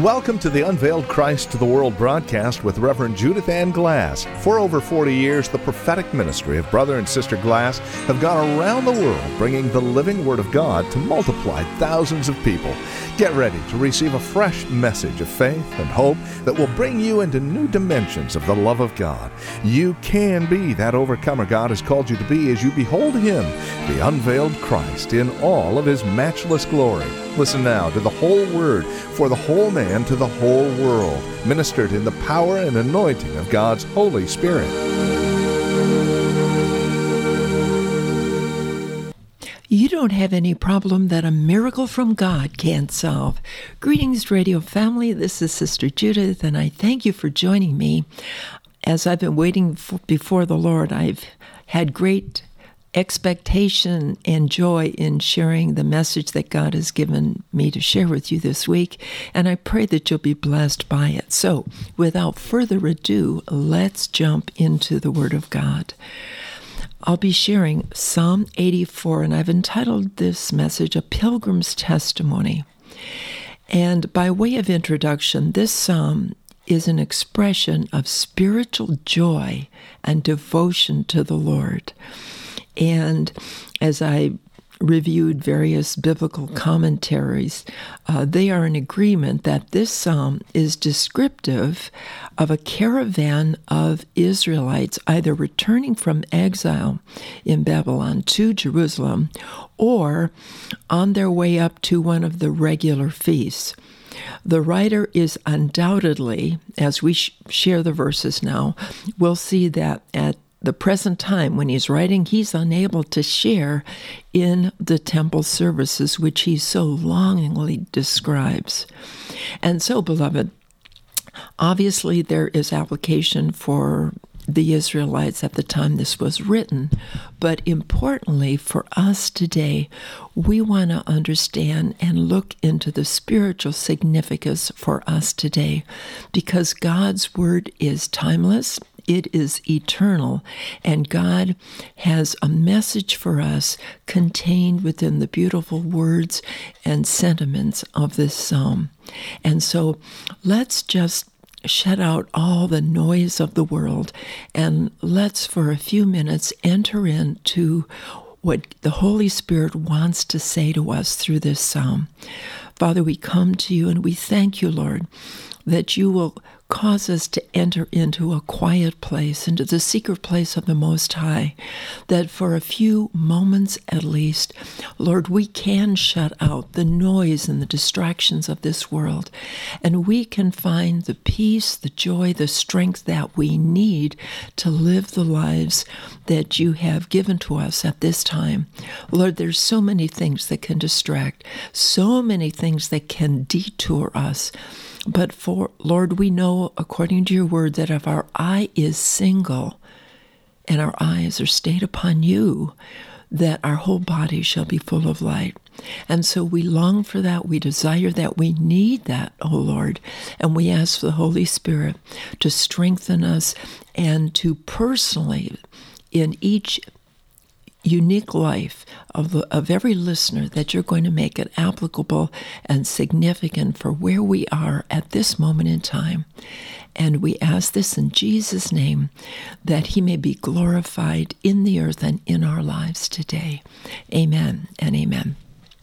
Welcome to the Unveiled Christ to the World broadcast with Reverend Judith Ann Glass. For over 40 years, the prophetic ministry of Brother and Sister Glass have gone around the world bringing the living Word of God to multiply thousands of people. Get ready to receive a fresh message of faith and hope that will bring you into new dimensions of the love of God. You can be that overcomer God has called you to be as you behold Him, the unveiled Christ, in all of His matchless glory. Listen now to the whole Word for the whole man to the whole world, ministered in the power and anointing of God's Holy Spirit. You don't have any problem that a miracle from God can't solve. Greetings, radio family. This is Sister Judith, and I thank you for joining me. As I've been waiting before the Lord, I've had great expectation and joy in sharing the message that God has given me to share with you this week, and I pray that you'll be blessed by it. So, without further ado, let's jump into the Word of God. I'll be sharing Psalm 84, and I've entitled this message, A Pilgrim's Testimony. And by way of introduction, this psalm is an expression of spiritual joy and devotion to the Lord. And as I reviewed various biblical commentaries, they are in agreement that this psalm is descriptive of a caravan of Israelites either returning from exile in Babylon to Jerusalem or on their way up to one of the regular feasts. The writer is undoubtedly, as we share the verses now, we'll see that at the present time when he's writing, he's unable to share in the temple services which he so longingly describes. And so, beloved, obviously there is application for the Israelites at the time this was written, but importantly for us today, we want to understand and look into the spiritual significance for us today, because God's Word is timeless. It is eternal, and God has a message for us contained within the beautiful words and sentiments of this psalm. And so let's just shut out all the noise of the world, and let's for a few minutes enter into what the Holy Spirit wants to say to us through this psalm. Father, we come to you and we thank you, Lord, that you will cause us to enter into a quiet place, into the secret place of the Most High, that for a few moments at least, Lord, we can shut out the noise and the distractions of this world, and we can find the peace, the joy, the strength that we need to live the lives that you have given to us at this time. Lord, there's so many things that can distract, so many things that can detour us. But Lord, we know, according to your word, that if our eye is single and our eyes are stayed upon you, that our whole body shall be full of light. And so we long for that, we desire that, we need that, O Lord. And we ask the Holy Spirit to strengthen us and to personally, in each unique life of every listener, that you're going to make it applicable and significant for where we are at this moment in time. And we ask this in Jesus' name, that he may be glorified in the earth and in our lives today. Amen and amen.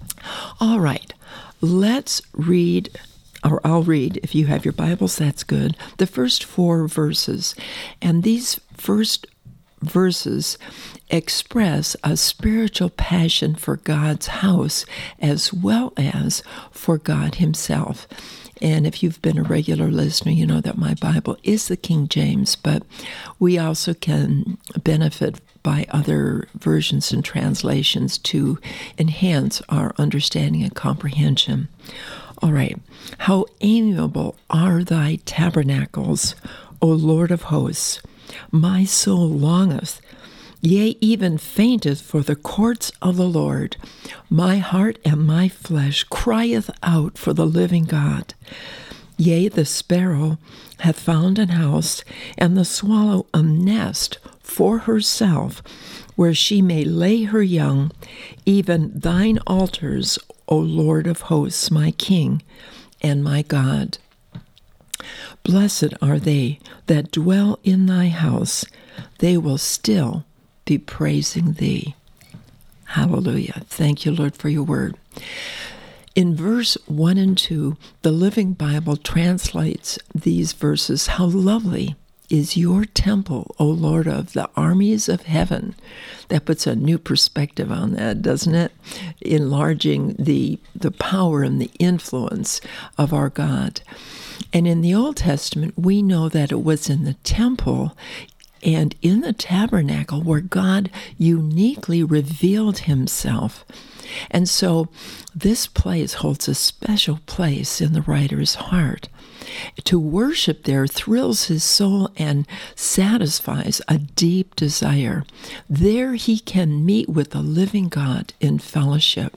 All right, let's read, or I'll read, if you have your Bibles, that's good, the first 4 verses. And these first verses express a spiritual passion for God's house as well as for God himself. And if you've been a regular listener, you know that my Bible is the King James, but we also can benefit by other versions and translations to enhance our understanding and comprehension. All right. How amiable are thy tabernacles, O Lord of hosts! My soul longeth, yea, even fainteth for the courts of the Lord. My heart and my flesh crieth out for the living God. Yea, the sparrow hath found an house, and the swallow a nest for herself, where she may lay her young, even thine altars, O Lord of hosts, my King and my God. Blessed are they that dwell in thy house. They will still be praising thee. Hallelujah. Thank you, Lord, for your word. In verse 1 and 2, the Living Bible translates these verses, how lovely is your temple, O Lord of the armies of heaven. That puts a new perspective on that, doesn't it? Enlarging the power and the influence of our God. And in the Old Testament, we know that it was in the temple and in the tabernacle where God uniquely revealed himself. And so this place holds a special place in the writer's heart. To worship there thrills his soul and satisfies a deep desire. There he can meet with the living God in fellowship.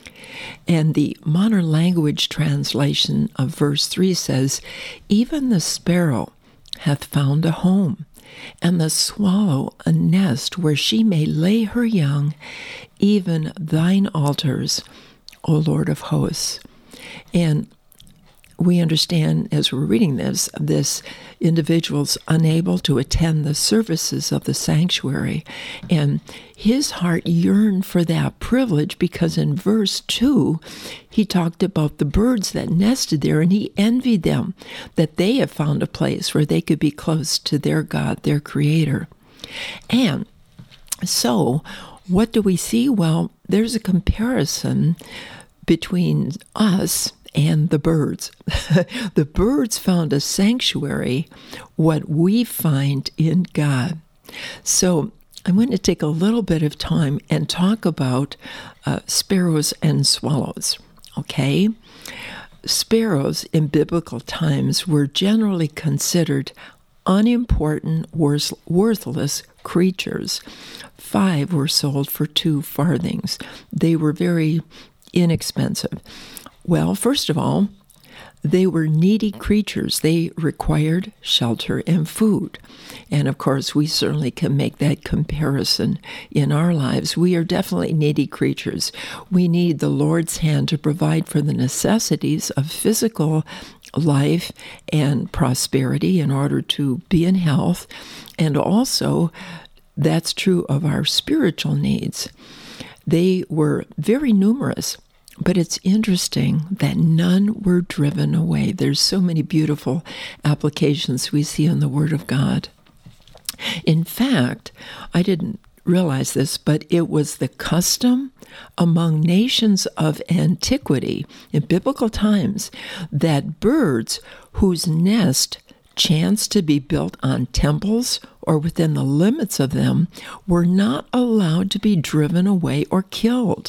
And the modern language translation of verse 3 says, even the sparrow hath found a home, and the swallow a nest where she may lay her young, even thine altars, O Lord of hosts. And we understand as we're reading this individual's unable to attend the services of the sanctuary. And his heart yearned for that privilege because in verse 2, he talked about the birds that nested there, and he envied them that they have found a place where they could be close to their God, their Creator. And so, what do we see? Well, there's a comparison between us and the birds. The birds found a sanctuary, what we find in God. So I'm going to take a little bit of time and talk about sparrows and swallows, okay? Sparrows in biblical times were generally considered unimportant, worthless creatures. 5 were sold for 2 farthings. They were very inexpensive. Well, first of all, they were needy creatures. They required shelter and food. And of course, we certainly can make that comparison in our lives. We are definitely needy creatures. We need the Lord's hand to provide for the necessities of physical life and prosperity in order to be in health. And also, that's true of our spiritual needs. They were very numerous. But it's interesting that none were driven away. There's so many beautiful applications we see in the Word of God. In fact, I didn't realize this, but it was the custom among nations of antiquity, in biblical times, that birds whose nest chanced to be built on temples or within the limits of them were not allowed to be driven away or killed.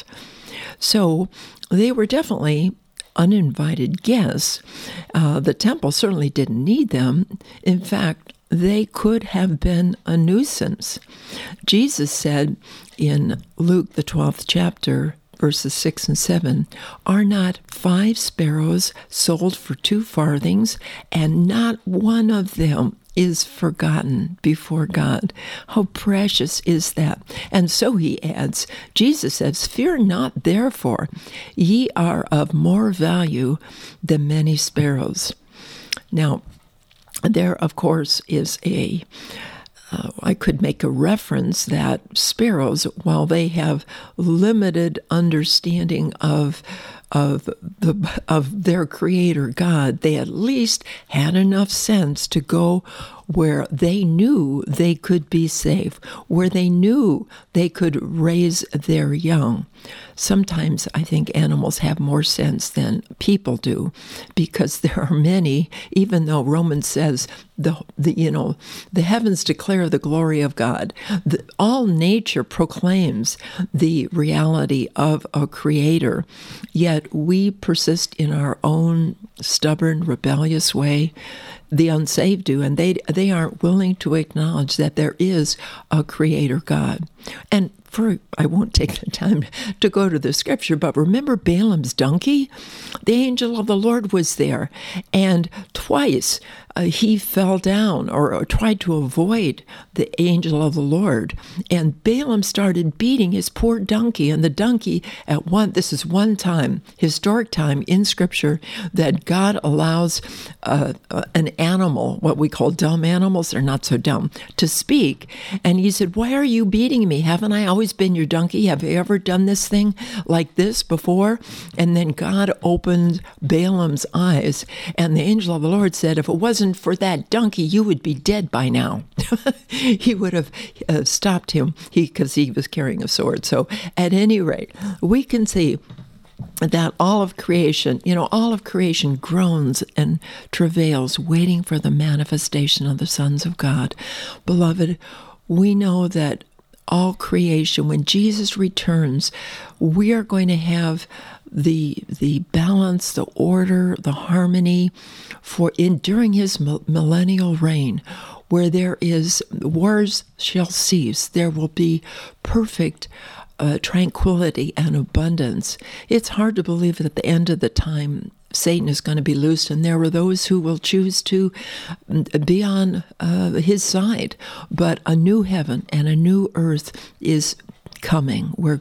So they were definitely uninvited guests. The temple certainly didn't need them. In fact, they could have been a nuisance. Jesus said in Luke, the 12th chapter, verses 6 and 7, are not 5 sparrows sold for 2 farthings, and not one of them is forgotten before God. How precious is that? And so he adds, Jesus says, fear not therefore, ye are of more value than many sparrows. Now, there, of course, is I could make a reference that sparrows, while they have limited understanding of their Creator God, they at least had enough sense to go where they knew they could be safe, where they knew they could raise their young. Sometimes I think animals have more sense than people do, because there are many, even though Romans says the heavens declare the glory of God. All nature proclaims the reality of a Creator, yet we persist in our own stubborn, rebellious way. the unsaved do, and they aren't willing to acknowledge that there is a creator God. And I won't take the time to go to the scripture, but remember Balaam's donkey? The angel of the Lord was there, and twice he fell down or tried to avoid the angel of the Lord. And Balaam started beating his poor donkey, and the donkey this is one time, historic time in Scripture, that God allows an animal, what we call dumb animals, they're not so dumb, to speak. And he said, "Why are you beating me? Haven't I always been your donkey? Have you ever done this thing like this before?" And then God opened Balaam's eyes, and the angel of the Lord said, "If it wasn't for that donkey, you would be dead by now." He would have stopped him because he was carrying a sword. So at any rate, we can see that all of creation groans and travails, waiting for the manifestation of the sons of God. Beloved, we know that all creation, when Jesus returns, we are going to have the balance, the order, the harmony during his millennial reign, where there is wars shall cease. There will be perfect tranquility and abundance. It's hard to believe that at the end of the time Satan is going to be loosed, and there are those who will choose to be on his side. But a new heaven and a new earth is coming, where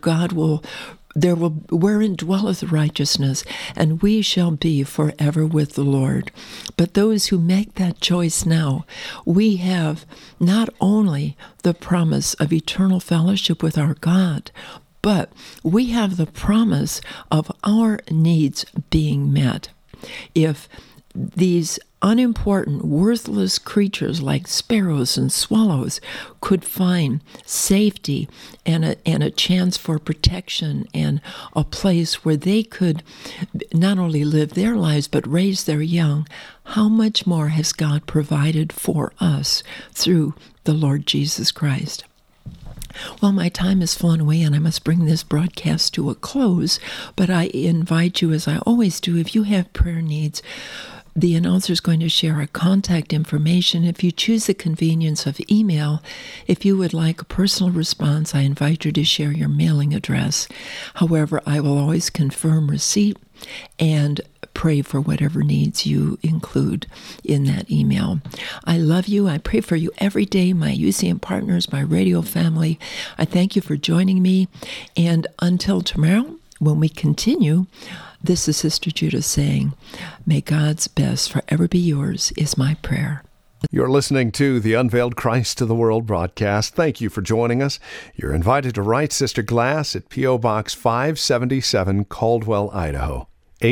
wherein dwelleth righteousness, and we shall be forever with the Lord. But those who make that choice now, we have not only the promise of eternal fellowship with our God, but we have the promise of our needs being met. If these unimportant, worthless creatures like sparrows and swallows could find safety and a chance for protection and a place where they could not only live their lives but raise their young, how much more has God provided for us through the Lord Jesus Christ? Well, my time has flown away, and I must bring this broadcast to a close, but I invite you, as I always do, if you have prayer needs, the announcer is going to share our contact information. If you choose the convenience of email, if you would like a personal response, I invite you to share your mailing address. However, I will always confirm receipt and pray for whatever needs you include in that email. I love you. I pray for you every day, my UCM partners, my radio family. I thank you for joining me. And until tomorrow, when we continue, this is Sister Judith saying, may God's best forever be yours is my prayer. You're listening to the Unveiled Christ to the World broadcast. Thank you for joining us. You're invited to write Sister Glass at P.O. Box 577, Caldwell, Idaho.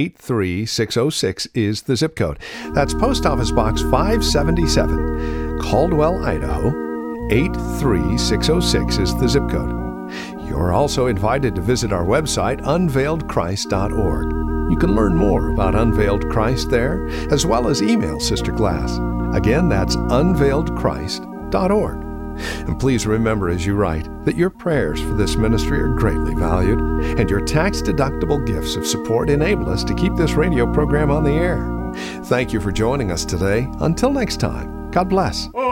83606 is the zip code. That's Post Office Box 577, Caldwell, Idaho. 83606 is the zip code. You're also invited to visit our website, unveiledchrist.org. You can learn more about Unveiled Christ there, as well as email Sister Glass. Again, that's unveiledchrist.org. And please remember as you write that your prayers for this ministry are greatly valued, and your tax-deductible gifts of support enable us to keep this radio program on the air. Thank you for joining us today. Until next time, God bless.